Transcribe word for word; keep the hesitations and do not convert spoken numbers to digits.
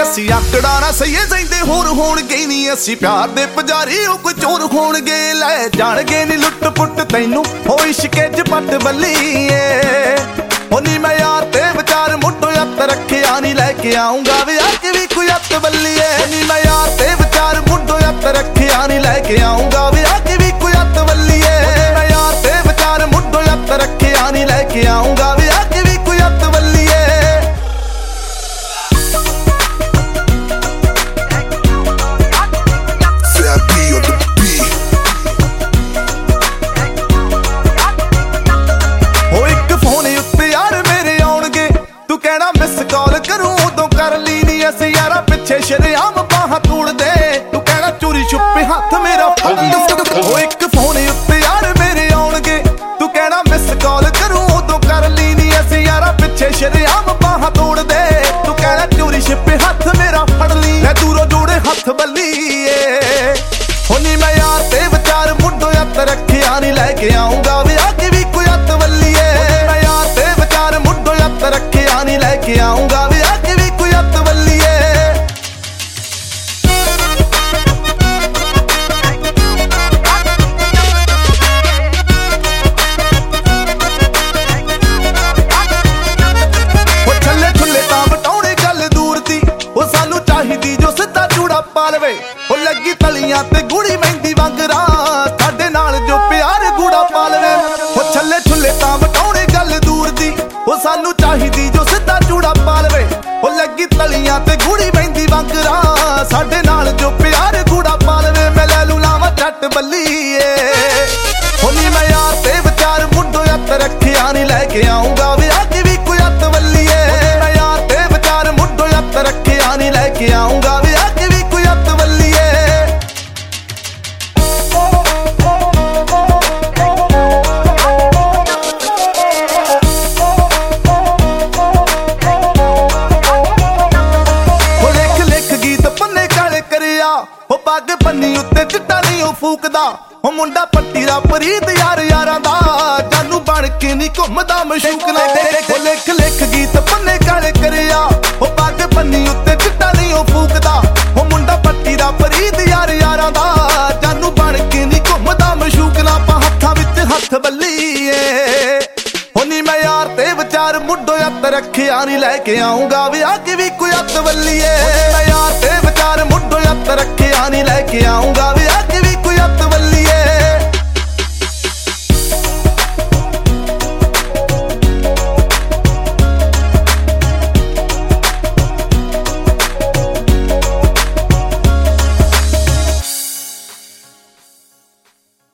ਅਸੀਂ ਆਕੜਾ ਨਾ ਸਹੀਏ ਜਾਂਦੇ ਹੋਰ ਹੋਣਗੇ ਨਹੀਂ। ਅਸੀਂ ਪਿਆਰ ਦੇ ਪੁਜਾਰੀ ਉਹ ਕੋਈ ਚੋਰ ਹੋਣਗੇ। ਲੈ ਜਾਣਗੇ ਨੀ ਲੁੱਟ ਪੁੱਟ ਤੈਨੂੰ ਹੋ ਇਸ਼ਕੇ ਚ ਪੱਟ ਬੱਲੀਏ। ਉਹ ਨੀ ਮੈਂ ਯਾਰ ਤੇ ਵਿਚਾਰ ਮੁੱਢੋਂ ਅੱਤ ਰੱਖਿਆ ਨੀ ਲੈ ਕੇ ਆਉਂਗਾ ਵੀ ਆ ਕੇ ਵੀ ਕੋਈ ਅੱਤ ਬੱਲੀਏ। ਨੀ ਮੈਂ ਯਾਰ ਤੇ ਵਿਚਾਰ ਮੁੱਢੋਂ ਅੱਤ ਰੱਖਿਆ ਨੀ ਲੈ ਕੇ ਆਉਂਗਾ ਵੀ ਆ ਕੇ ਵੀ ਕੋਈ ਅੱਤ ਬੱਲੀਏ। ਮੈਂ ਯਾਰ ਤੇ ਵਿਚਾਰ ਮੁੱਢੋਂ ਅੱਤ ਰੱਖਿਆ ਨੀ ਲੈ ਕੇ ਆਉਂਗਾ ਵੀ ਆ ਕੇ ਵੀ ਕੋਈ ਅੱਤ ਬੱਲੀਏ। ਸ਼ਰੇਆਮ ਬਾਹਾਂ ਤੋੜਦੇ ਤੂੰ ਕਹਿਣਾ ਚੋਰੀ ਛੁਪੇ ਹੱਥ ਮੇਰਾ ਫੜ ਉਹ ਇੱਕ ਫੋਨ ਉੱਤੇ ਯਾਰ ਮੇਰੇ ਆਉਣਗੇ। ਤੂੰ ਕਹਿਣਾ ਮਿਸ ਕਾਲ ਕਰੂੰ ਉਦੋਂ ਕਰ ਲਈ ਨੀ ਅਸੀਂ ਯਾਰਾ ਪਿੱਛੇ ਸ਼ਰੇਆਮ ਬਾਹਾਂ ਤੋੜਦੇ ਤੂੰ ਕਹਿਣਾ ਚੋਰੀ ਛੁਪੇ ਹੱਥ ਮੇਰਾ ਫੜ ਲਈ। ਮੈਂ ਦੂਰੋਂ ਜੋੜੇ ਹੱਥ ਬੱਲੀਏ। ਹੋਨੀ ਮੈਂ ਯਾਰ ਤੇ ਵਿਚਾਰ ਮੁੱਢੋਂ ਅੱਤ ਰੱਖਿਆ ਨੀ ਲੈ ਕੇ ਆਉਂਗਾ ਵੀ ਆ ਕੇ ਵੀ ਕੋਈ ਅੱਤ ਬੱਲੀਏ। ਮੈਂ ਯਾਰ ਤੇ ਵਿਚਾਰ ਮੁੱਢੋਂ ਅੱਤ ਰੱਖਿਆ ਨੀ ਲੈ ਕੇ ਆਉਂਗਾ ਵੀ ਆ ਕੇ ਵੀ ਕੋਈ ਅੱਤ ਬੱਲੀਏ। ਉਹ ਲੱਗੀ ਤਲੀਆਂ ਤੇ ਗੁੜੀ ਮਹਿੰਦੀ ਵਾਂਗਰਾ ਸਾਡੇ ਨਾਲ ਜੋ ਪਿਆਰ ਗੂੜਾ ਪਾ ਲਵੇ। ਉਹ ਛੱਲੇ ਛੁੱਲੇ ਤਾਂ ਵਟਾਉਣੇ ਗੱਲ ਦੂਰ ਦੀ ਉਹ ਸਾਨੂੰ ਚਾਹੀਦੀ ਜੋ ਸਿੱਧਾ ਚੂੜਾ ਪਾ ਲਵੇ। ਉਹ ਲੱਗੀ ਤਲੀਆਂ ਤੇ ਗੁੜੀ ਮਹਿੰਦੀ ਵਾਂਗਰਾ ਸਾਡੇ ਨਾਲ ਜੋ ਪਿਆਰ ਗੂੜਾ ਪਾ ਲਵੇ। ਮੈਂ ਲੈ ਲੂ ਲਾਵਾਂ ਝੱਟ ਬੱਲੀਏ। ਹੋਨੀ ਮੈਂ ਯਾਰ ਤੇ ਵਿਚਾਰ ਮੁੱਢੋਂ ਅੱਤ ਰੱਖਿਆ ਨੀ ਲੈ ਕੇ ਆਉਂਗਾ ਵੀ ਆ ਕੇ ਵੀ ਕੋਈ ਅੱਤ ਬੱਲੀਏ। ਮੈਂ ਯਾਰ ਤੇ ਵਿਚਾਰ ਮੁੱਢੋਂ ਅੱਤ ਰੱਖਿਆ ਨੀ ਲੈ ਕੇ ਆਉਂਗਾ ਵੀ ਆ ਕੇ ਵੀ ਕੋਈ ਅੱਤ ਬੱਲੀਏ। ਉਹ ਪੱਗ ਪੰਨੀ ਉੱਤੇ ਚਿੱਟਾ ਨਹੀਂ ਉਹ ਫੂਕਦਾ। ਉਹ ਮੁੰਡਾ ਪੱਟੀ ਦਾ ਪ੍ਰੀਤ ਯਾਰ ਯਾਰਾਂ ਦਾ ਜਾਨੂ ਬਣ ਕੇ ਨਹੀਂ ਘੁੰਮਦਾ ਮਸ਼ੂਕ ਨਾ। ਉਹ ਲਿਖ ਲਿਖ ਗੀਤ ਪੰਨੇ ਕਾਲੇ ਕਰਿਆ। ਉਹ ਪੱਗ ਪੰਨੀ ਉੱਤੇ ਚਿੱਟਾ ਨਹੀਂ ਉਹ ਫੂਕਦਾ। ਉਹ ਮੁੰਡਾ ਪੱਟੀ ਦਾ ਪ੍ਰੀਤ ਯਾਰ ਯਾਰਾਂ ਦਾ ਜਾਨੂ ਬਣ ਕੇ ਨਹੀਂ ਘੁੰਮਦਾ ਮਸ਼ੂਕ ਨਾ। ਆਪਾਂ ਹੱਥਾਂ ਵਿੱਚ ਹੱਥ ਬੱਲੀਏ। ਹੋਨੀ ਮੈਂ ਯਾਰ ਤੇ ਵਿਚਾਰ ਮੁੱਢੋਂ ਅੱਤ ਰੱਖਿਆ ਨੀ ਲੈ ਕੇ ਆਉਂਗਾ ਵੀ ਆ ਕੇ ਵੀ ਕੋਈ ਅੱਤ ਬੱਲੀਏ। ਮੈਂ ਯਾਰ ਤੇ ਵਿਚਾਰ ਮੁੱਢੋਂ ਅੱਤ ਰੱਖਿਆ ਨੀ ਲੈ ਕੇ ਆਉਂਗਾ।